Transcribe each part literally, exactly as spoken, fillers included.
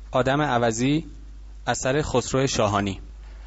آدم عوضی اثر خسرو شاهانی.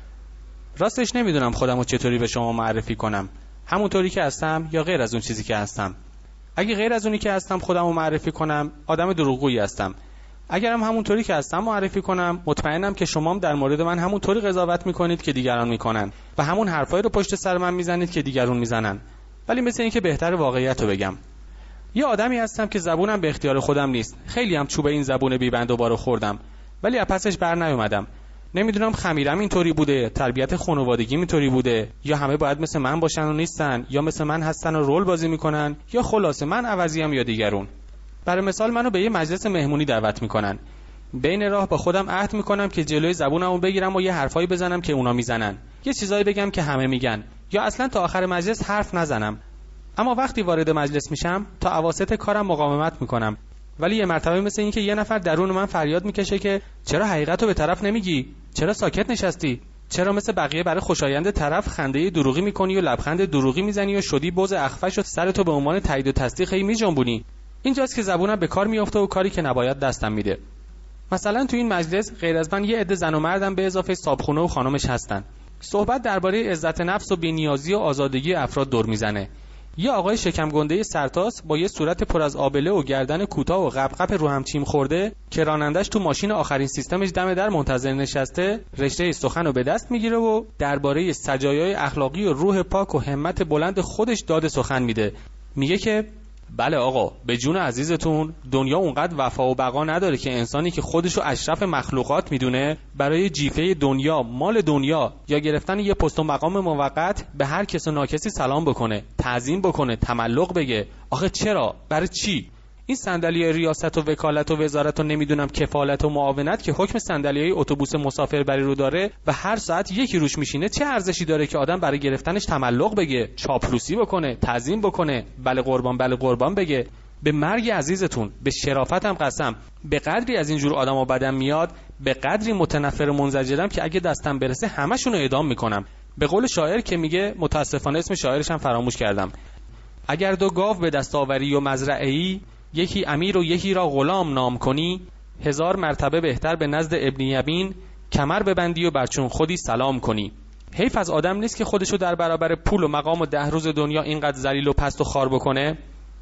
راستش نمیدونم خودمو چطوری به شما معرفی کنم، همونطوری که هستم یا غیر از اون چیزی که هستم. اگه غیر از اونی که هستم خودمو معرفی کنم، آدم دروغگویی هستم. اگرم همونطوری که هستم معرفی کنم، مطمئنم که شما هم در مورد من همونطوری قضاوت میکنید که دیگران میکنن و همون حرفایی رو پشت سر من میزنید که دیگران میزنن. ولی مثل این که بهتر واقعیت رو بگم. یه آدمی هستم که زبونم به اختیار خودم نیست. خیلی هم چوب این زبون بی بند و بارو خوردم، ولی از پسش بر نیومدم. نمیدونم خمیرم اینطوری بوده، تربیت خانوادگی اینطوری بوده، یا همه باید مثل من باشن و نیستن، یا مثل من هستن و رول بازی میکنن، یا خلاصه من عوضیم یا دیگرون. برای مثال منو به یه مجلس مهمونی دعوت میکنن. بین راه با خودم عهد میکنم که جلوی زبونمو بگیرم و یه حرفایی بزنم که اونا میزنن، یه چیزایی بگم که همه میگن، یا اصلا تا آخر مجلس حرف نزنم. اما وقتی وارد مجلس میشم تا اواسط کارم مقاومت میکنم، ولی یه مرتبه مثل این که یه نفر درون من فریاد میکشه که چرا حقیقتو به طرف نمیگی؟ چرا ساکت نشستی؟ چرا مثل بقیه برای خوشایند طرف خنده دروغی میکنی و لبخند دروغی میزنی و شدی بز اخفش و سرتو به عنوان تایید و تصدیق هی میجنبونی؟ اینجاست که زبونم به کار میافته و کاری که نباید دستم میده. مثلا تو این مجلس غیر از من یه عده زن و مردم به اضافه صابخونه و خانمش هستن. صحبت درباره عزت نفس و بی‌نیازی و آزادگی افراد دور میزنه. یه آقای شکم گنده سرتاس با یه صورت پر از آبله و گردن کوتاه و قبقب رو هم چیم خورده که رانندش تو ماشین آخرین سیستمش دم در منتظر نشسته، رشته سخن رو به دست میگیره و درباره سجایای اخلاقی و روح پاک و همت بلند خودش داد سخن میده. میگه که بله آقا، به جون عزیزتون، دنیا اونقدر وفا و بقا نداره که انسانی که خودشو اشرف مخلوقات میدونه برای جیفه دنیا، مال دنیا یا گرفتن یه پست و مقام موقت به هر کس و ناکسی سلام بکنه، تعظیم بکنه، تملق بگه. آخه چرا؟ برای چی؟ این صندلی ریاست و وکالت و وزارت و نمیدونم کفالت و معاونت که حکم صندلیای اتوبوس مسافربری رو داره و هر ساعت یکی روش میشینه، چه ارزشی داره که آدم برای گرفتنش تملق بگه، چاپلوسی بکنه، تعظیم بکنه، بله قربان بله قربان بگه؟ به مرگ عزیزتون، به شرافتم قسم، به قدری از اینجور آدما بدم میاد، به قدری متنفر و منزجرم که اگه دستم برسه همشون رو اعدام میکنم. به قول شاعر که میگه، متاسفانه اسم شاعرش هم فراموش کردم، اگر دو گاو به دست آوری و مزرعه‌ای، یکی امیر و یکی را غلام نام کنی، هزار مرتبه بهتر به نزد ابن یبین کمر ببندی و برچون خودی سلام کنی. حیف از آدم نیست که خودشو در برابر پول و مقام و ده روز دنیا اینقدر ذلیل و پست و خار بکنه؟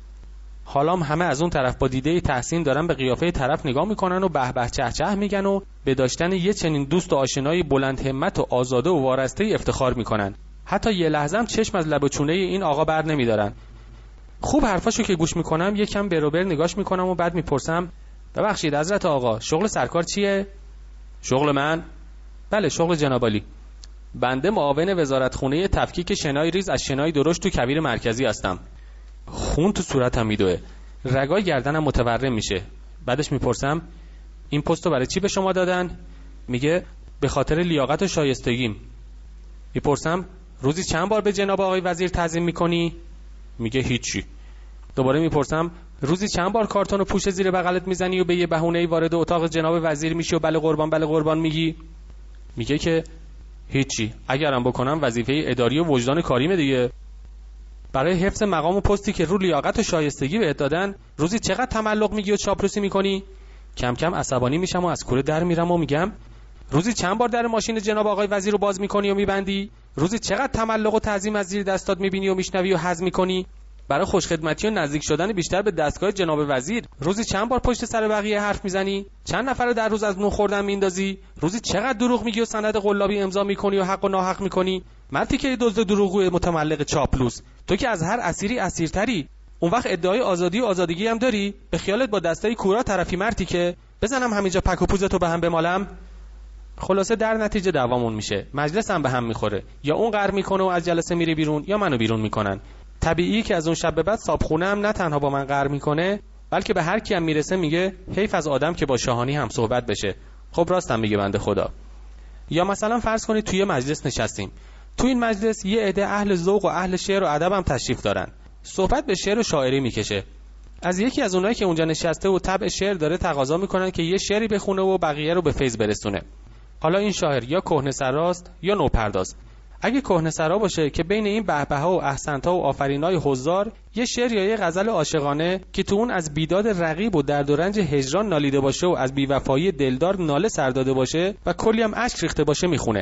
حالام همه از اون طرف با دیده تحسین دارن به قیافه طرف نگاه میکنن و به به چه چه میگن و به داشتن یه چنین دوست و آشنای بلند همت و آزاده و وارسته افتخار میکنن. حتی یه لحظه هم چشم از لب و چونه این آقا بر نمیدارن. خوب حرفاشو که گوش میکنم یکم بروبر نگاش میکنم و بعد میپرسم ببخشید حضرت آقا، شغل سرکار چیه؟ شغل من؟ بله شغل جناب عالی. بنده معاون وزارتخونه تفکیک شنای ریز از شنای درشت تو کویر مرکزی هستم. خون تو صورتم میدوه، رگای گردنم متورم میشه. بعدش میپرسم این پستو برای چی به شما دادن؟ میگه به خاطر لیاقت و شایستگیم. میپرسم روزی چند بار به جناب آقای وزیر تعظیم میکنی؟ میگه هیچی. دوباره میپرسم روزی چند بار کارتون و پوش زیر بغلت میزنی و به یه بهونه‌ای وارد اتاق جناب وزیر میشی و بله قربان بله قربان میگی؟ میگه که هیچی، اگرم بکنم وظیفه اداری و وجدان کاریمه دیگه. برای حفظ مقام و پستی که رو لیاقت و شایستگی بهت دادن روزی چقدر تملق میگی و چاپلوسی میکنی؟ کم کم عصبانی میشم و از کوره در میرم و میگم روزی چند بار در ماشین جناب آقای وزیر رو باز میکنی و میبندی؟ روزی چقدر تملق و تعظیم از زیر دستات میبینی و میشنوی و هضم میکنی؟ برای خوشخدمتی و نزدیک شدن بیشتر به دستگاه جناب وزیر روزی چند بار پشت سر بقیه حرف میزنی؟ چند نفر رو در روز از نون خوردن میندازی؟ روزی چقدر دروغ میگی و سند قلابی امضا میکنی و حق و ناحق میکنی؟ مردی که دزد دروغگوی متملق چاپلوس، تو که از هر اسیری اسیرتری. اون وقت ادعای آزادی و آزادگی هم داری؟ به خیالت با دستای کورا طرفی مردی که بزنم همینجا پک و پوزتو به هم بمالم؟ خلاصه در نتیجه دعوامون میشه، مجلس هم به هم میخوره، یا اون قهر میکنه و از جلسه میره بیرون یا منو بیرون میکنن. طبیعی که از اون شب به بعد صابخونه هم نه تنها با من قهر میکنه، بلکه به هر کی هم میرسه میگه حیف از آدم که با شاهانی هم صحبت بشه. خب راستم میگه بنده خدا. یا مثلا فرض کنید توی مجلس نشستیم، تو این مجلس یه عده اهل ذوق و اهل شعر و ادب هم تشریف دارن. صحبت به شعر و شاعری میکشه. از یکی از اونایی که اونجا نشسته و طبع شعر داره تقاضا میکنن که یه شعری بخونه و بقیه رو به فیض برسونه. حالا این شاعر یا کهنه سراست یا نوپرداز. اگه کهنه‌سرا باشه که بین این بهبه‌ها و احسنت‌ها و آفرین‌های حضار یه شعر یا یه غزل عاشقانه که تو اون از بیداد رقیب و درد و رنج هجران نالیده باشه و از بی‌وفایی دلدار ناله سر داده باشه و کلی هم اشک ریخته باشه میخونه.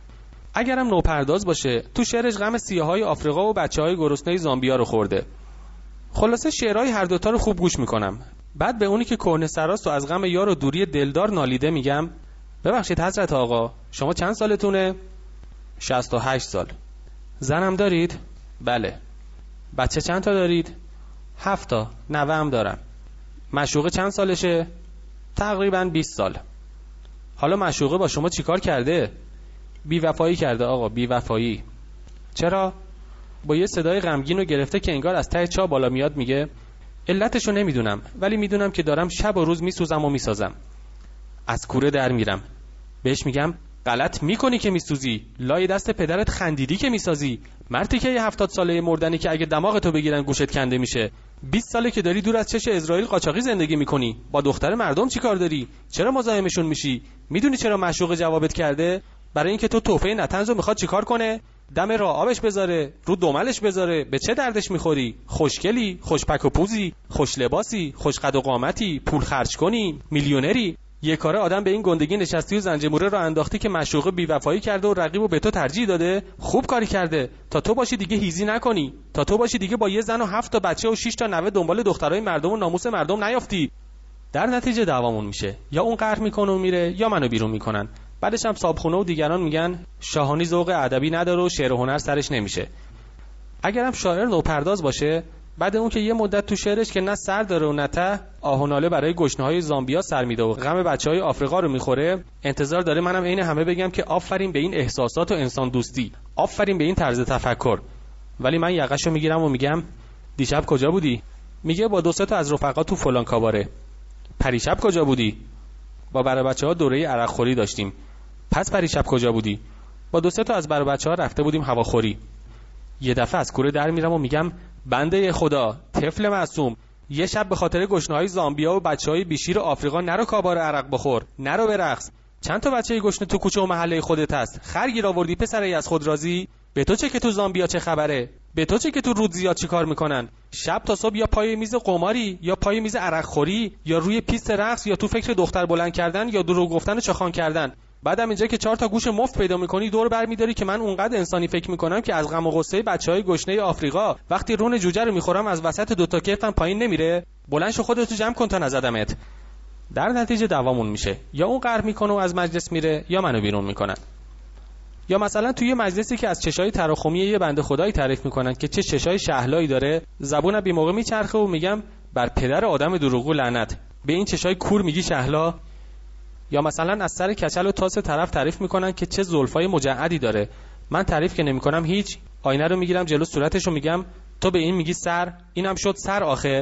اگرم نوپرداز باشه تو شعرش غم سیاهای آفریقا و بچه‌های گرسنه زامبیا رو خورده. خلاصه شعرهای هر دوتا رو خوب گوش میکنم. بعد به اونی که کهنه‌سراست و از غم یار و دوری دلدار نالیده میگم ببخشید حضرت آقا، شما چند سالتونه؟ شصت و هشت سال. زنم دارید؟ بله. بچه چند تا دارید؟ هفت تا. نوه هم دارم. معشوقه چند سالشه؟ تقریباً بیست سال. حالا معشوقه با شما چیکار کرده؟ بی وفایی کرده آقا، بی وفایی. چرا؟ با یه صدای غمگین و گرفته که انگار از ته چا بالا میاد میگه علتشو نمیدونم، ولی میدونم که دارم شب و روز میسوزم و میسازم. از کوره در میرم. بهش میگم غلط میکنی که میسوزی، لای دست پدرت خندیدی که میسازی. مردی که یه هفتاد ساله مردنی که اگه دماغتو بگیرن گوشت کنده میشه. بیست ساله که داری دور از چش اسرائیل قاچاقی زندگی میکنی. با دختر مردم چی کار داری؟ چرا مزاحمشون میشی؟ میدونی چرا معشوق جوابت کرده؟ برای اینکه تو تحفه نتنزو میخواد چیکار کنه؟ دم راه آبش بذاره، رو دملش بذاره. به چه دردش میخوری؟ خوشگلی، خوشپک و پوزی، خوش لباسی، خوش قد و قامتی، پول خرج کنی، میلیونری. یه کاره آدم به این گندگی نشستی و زنجموره رو انداختی که معشوقه بی‌وفایی کرده و رقیبو به تو ترجیح داده. خوب کاری کرده تا تو باشی دیگه هیزی نکنی، تا تو باشی دیگه با یه زن و هفت تا بچه و شش تا نوه دنبال دخترای مردم و ناموس مردم نیافتی. در نتیجه دعوامون میشه، یا اون قهر میکنه و میره یا منو بیرون میکنن. بعدش هم صابخونه و دیگران میگن شاهانی ذوق ادبی نداره و شعر و هنر سرش نمیشه. اگرم شاعر نوپرداز باشه، بعد اون که یه مدت تو شعرش که نه سر داره و نه ته، آه و ناله برای گشنه‌های زامبیا سر میده و غم بچه‌های آفریقا رو میخوره، انتظار داره منم عین همه بگم که آفرین به این احساسات و انسان دوستی، آفرین به این طرز تفکر. ولی من یقه‌شو میگیرم و میگم دیشب کجا بودی؟ میگه با دو سه تا از رفقا تو فلان کاباره. پریشب کجا بودی؟ با برای بچه‌ها دوره عرق خوری داشتیم. پس پریشب کجا بودی؟ با دو سه تا از برای بچه‌ها رفته بودیم هواخوری. یه دفعه از کوره در میرم و میگم بنده خدا، طفل معصوم، یه شب به خاطر گشنه‌های زامبیا و بچه‌های بیشیر آفریقا نرو کابار عرق بخور، نرو برقص. چند تا بچه گشنه تو کوچه و محله خودت هست؟ خرگیر آوردی پسرای از خود راضی؟ به تو چه که تو زامبیا چه خبره؟ به تو چه که تو رود زیاد چیکار میکنن؟ شب تا صبح یا پای میز قماری، یا پای میز عرق خوری، یا روی پیست رقص، یا تو فکر دختر بلند کردن، یا دروغ گفتن و چخان کردن. بعدم اینجا که چهار تا گوش مفت پیدا میکنی دور برمیداری که من اونقدر انسانی فکر میکنم که از غم و غصه بچهای گشنه آفریقا وقتی رون جوجه رو میخورم از وسط دو تا کفتم پایین نمیره. بلند شو خودتو جمع کن تا نزدمت. در نتیجه دعوامون میشه، یا اون قهر میکنه و از مجلس میره یا منو بیرون میکنن. یا مثلا توی مجلسی که از چشای تراخمی یه بنده خدایی تعریف میکنن که چه چشای شهلایی داره، زبونم بی موقع میچرخه و میگم بر پدر آدم دروغگو لعنت، به این چشای کور میگی شهلا؟ یا مثلا از سر کچل و تاس طرف تعریف میکنن که چه زلفای مجعدی داره، من تعریف که نمیکنم هیچ، آینه رو میگیرم جلو صورتش و میگم تو به این میگی سر، اینم شد سر آخه.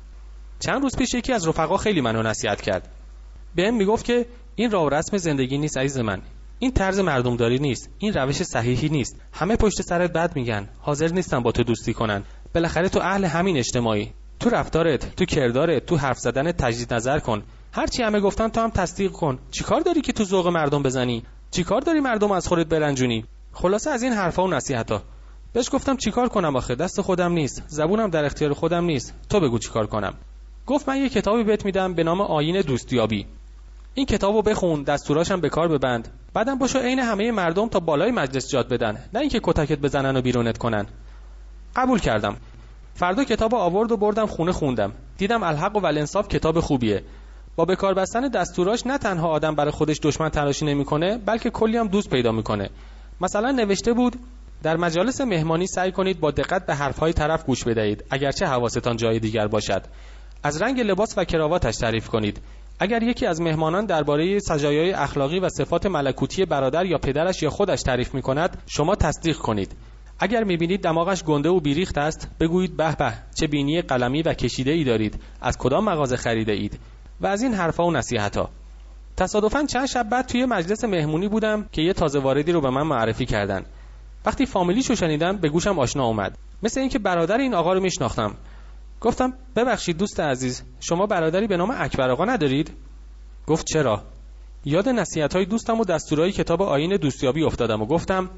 چند روز پیش یکی از رفقا خیلی منو نصیحت کرد، بهم میگفت که این راه و رسم زندگی نیست عزیز من، این طرز مردمداری نیست، این روش صحیحی نیست. همه پشت سرت بد میگن، حاضر نیستن با تو دوستی کنن. بالاخره تو اهل همین اجتماعی، تو رفتارت، تو کردارت، تو حرف زدنت تجدید نظر کن. هرچی همه گفتن تو هم تصدیق کن. چیکار داری که تو ذوق مردم بزنی؟ چیکار داری مردم از خودت برنجونی؟ خلاصه از این حرفا و نصیحتا. بهش گفتم چیکار کنم آخه، دست خودم نیست، زبونم در اختیار خودم نیست، تو بگو چیکار کنم. گفت من یه کتابی بهت میدم به نام آیین دوستیابی، این کتابو بخون، دستوراشم به کار ببند، بعدم باشو عین همه مردم تا بالای مجلس جات بدن، نه اینکه کتکت بزنن و بیرونت کنن. قبول کردم. فردا کتابو آورد و بردم خونه خوندم. دیدم الحق و والانصاف کتاب خوبیه. با به کار بستن دستوراش نه تنها آدم برای خودش دشمن تراشی نمیکنه، بلکه کلی هم دوست پیدا میکنه. مثلا نوشته بود در مجالس مهمانی سعی کنید با دقت به حرفهای طرف گوش بدهید، اگرچه حواستان جای دیگر باشد. از رنگ لباس و کراواتش تعریف کنید. اگر یکی از مهمانان درباره سجایای اخلاقی و صفات ملکوتی برادر یا پدرش یا خودش تعریف میکند، شما تصدیق کنید. اگر میبینید دماغش گنده و بیریخت است، بگویید به به چه بینی قلمی و کشیده ای دارید، از کدام مغازه خریده اید؟ و از این حرفا و نصیحتا. تصادفاً چند شب بعد توی مجلس مهمونی بودم که یه تازه واردی رو به من معرفی کردن. وقتی فامیلیشو شنیدم به گوشم آشنا اومد، مثل اینکه برادر این آقا رو میشناختم. گفتم ببخشید دوست عزیز، شما برادری به نام اکبر آقا ندارید؟ گفت چرا؟ یاد نصیحت‌های دوستم و دستورای کتاب آیین دوستیابی افتادم و گفتم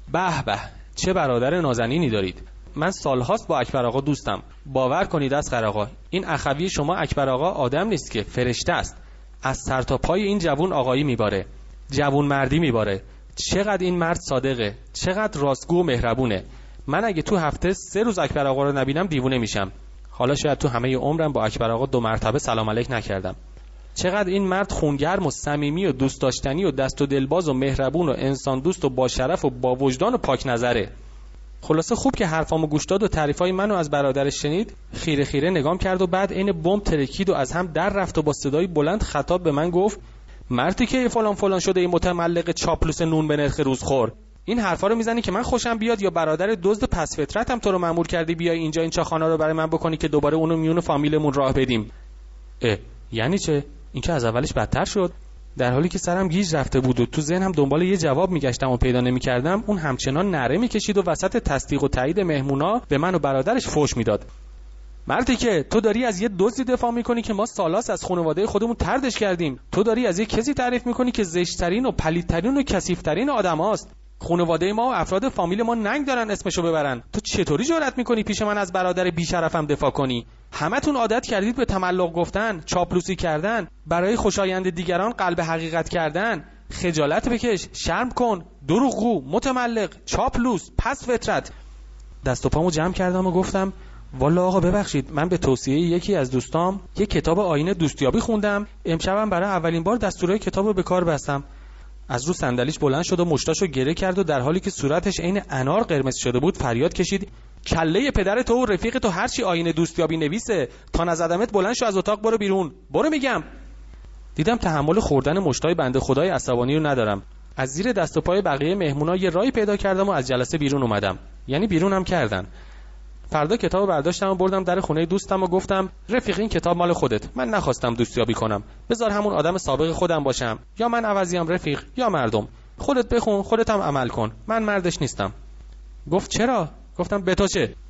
به به، چه برادر نازنینی دارید. من سالهاست با اکبر آقا دوستم. باور کنید اسقر آقا، این اخوی شما اکبر آقا آدم نیست که، فرشته است. از سر تا پای این جوون آقایی میباره، جوون مردی میباره. چقدر این مرد صادقه، چقدر راستگو و مهربونه. من اگه تو هفته سه روز اکبر آقا رو نبینم دیوونه میشم. حالا شاید تو همه عمرم با اکبر آقا دو مرتبه سلام علیک نکردم. چقدر این مرد خونگرم و صمیمی و دوست داشتنی و دست و دلباز و مهربون و انسان دوست و با شرف و با وجدان و پاک نظره. خلاصه خوب که حرفامو گوش داد و تعریفای منو از برادرش شنید، خیره خیره نگام کرد و بعد عین بمب ترکید و از هم در رفت و با صدای بلند خطاب به من گفت: مردی که فلان فلان شده این متملق چاپلوس نون به نرخ روزخور، این حرفا رو میزنی که من خوشم بیاد یا برادر دزد پس فطرتم تو رو مأمور کردی بیای اینجا این چاخانا رو برای من بکنی که دوباره اونو میون فامیلمون راه بدیم؟ اه یعنی چه؟ این که از اولش بدتر شد. در حالی که سرم گیج رفته بود و تو ذهنم دنبال یه جواب میگشتم و پیدا نمیکردم، اون همچنان نره میکشید و وسط تصدیق و تایید مهمونا به من و برادرش فوش میداد. مردی که تو داری از یه دزدی دفاع میکنی که ما سالاس از خانواده خودمون طردش کردیم. تو داری از یه کسی تعریف میکنی که زشت‌ترین و پلیدترین و کثیف‌ترین آدماست. خانواده ما و افراد فامیل ما ننگ دارن اسمشو ببرن. تو چطوری جرأت میکنی پیش من از برادر بی‌شرفم دفاع کنی؟ همتون عادت کردید به تملق گفتن، چاپلوسی کردن، برای خوشایند دیگران قلب حقیقت کردن. خجالت بکش، شرم کن، دروغگو، متملق، چاپلوس، پس فطرت. دست و پامو جمع کردم و گفتم: والا آقا ببخشید، من به توصیه یکی از دوستام یک کتاب آیین دوستیابی خوندم. امشبم برای اولین بار دستورای کتابو به کار بستم. از رو صندلیش بلند شد و مشتاشو گره کرد و در حالی که صورتش عین انار قرمز شده بود فریاد کشید: کله پدر تو و رفیق تو هرچی آیین دوستیابی نویسه، تا نزدمت بلند شو از اتاق برو بیرون، برو میگم. دیدم تحمل خوردن مشتای بنده خدای عصبانی رو ندارم. از زیر دست و پای بقیه مهمونا یه راهی پیدا کردم و از جلسه بیرون اومدم. یعنی بیرونم کردن. فردا کتابو برداشتم و بردم در خونه دوستم و گفتم: رفیق این کتاب مال خودت، من نخواستم دوستیابی کنم، بذار همون آدم سابق خودم باشم، یا من عوضیم رفیق یا مردم، خودت بخون خودت هم عمل کن، من مردش نیستم. گفت چرا؟ گفتم به تو چه؟